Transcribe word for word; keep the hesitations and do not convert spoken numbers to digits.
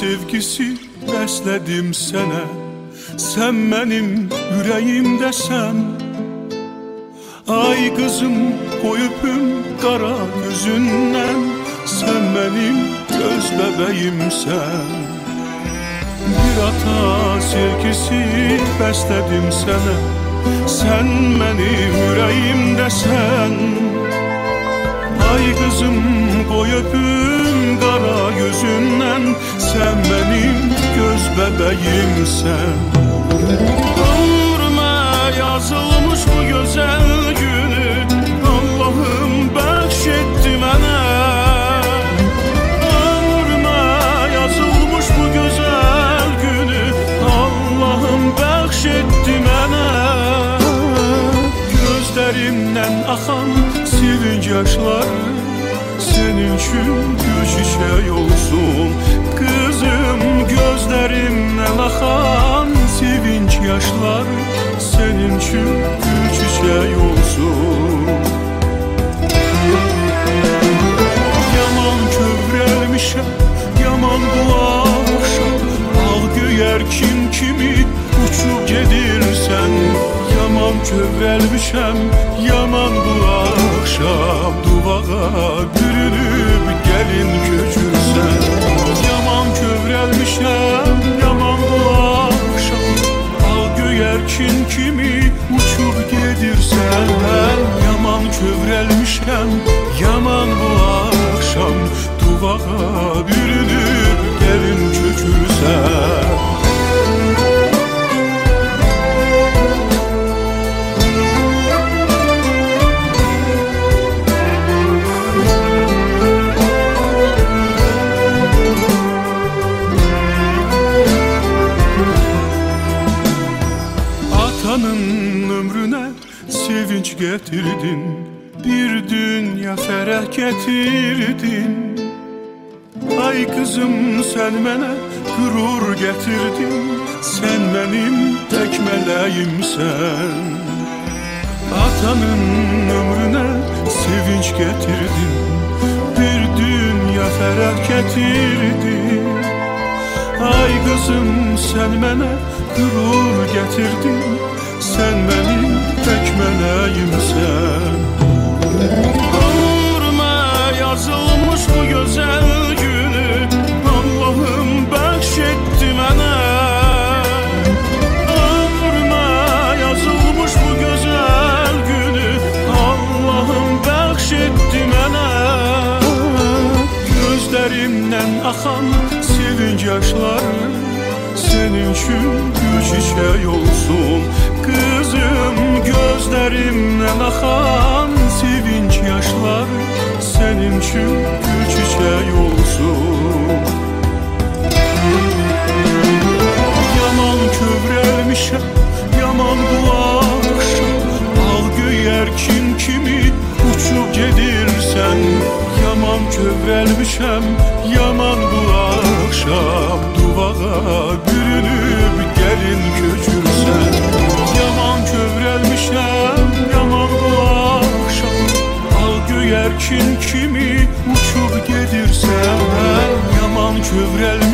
sevgisi bəslədim sənə. Sən mənim ürəyimdəsən. Ay qızım qoyubum qara gözündən, sən mənim göz bəbəyimsən. Bir ata sevgisi bəslədim sənə. Sən mənim ürəyimdəsən. Ay qızım qoyubum qara gözündən, sən mənim göz bəbəyimsən. Ömrümə yazılmış bu gözəl günü Allahım bəxş etdi mənə. Ömrümə yazılmış bu gözəl günü Allahım bəxş etdi mənə. Gözlərimdən axan sevinç yaşları senin üçün gül çiçək olsun. Kızım gözlərimdən axan sevinç yaşları senin üçün gül çiçək olsun. Yaman kövrəlmişəm, yaman bulaşam, ağ göyərkin kimi uçub gedirsən. Yaman kövrəlmişəm, yaman bulaşam, duvağa bürünüb gəlin köçürsən. Yaman kövrəlmişəm, yaman bulaşam, ağ göyərkin kimi uçub gedirsən. Yaman kövrəlmişəm, yaman bulaşam, duvağa bürünüb gəlin köçürsən. Atanın ömrünə sevinç getirdin, bir dünya fərəh getirdin. Ay qızım sən mənə qürur getirdin, sən mənim tək mələyimsən. Atanın ömrünə sevinç getirdin, bir dünya fərəh getirdin. Ay qızım sən mənə qürur getirdin, sən mənim tək mələyimsən. Ömrümə yazılmış bu gözəl günü Allahım bəxş etdi mənə. Ömrümə yazılmış bu gözəl günü Allahım bəxş etdi mənə. Gözlərimdən axan sevinç yaşları senin üçün gül çiçək olsun. Kızım gözlərimdən axan sevinç yaşları senin üçün gül çiçək olsun. Yaman kövrəlmişəm, yaman bulaşam, ağ göyərkin kimi uçub gedirsən. Yaman kövrəlmişəm, yaman bulaşam, duvağa bürünüb gəlin köçürsən. Yaman kövrəlmişəm, yaman bulaşam, ağ göyərkin kimi uçub gedirsən. Yaman kövrəlmişəm,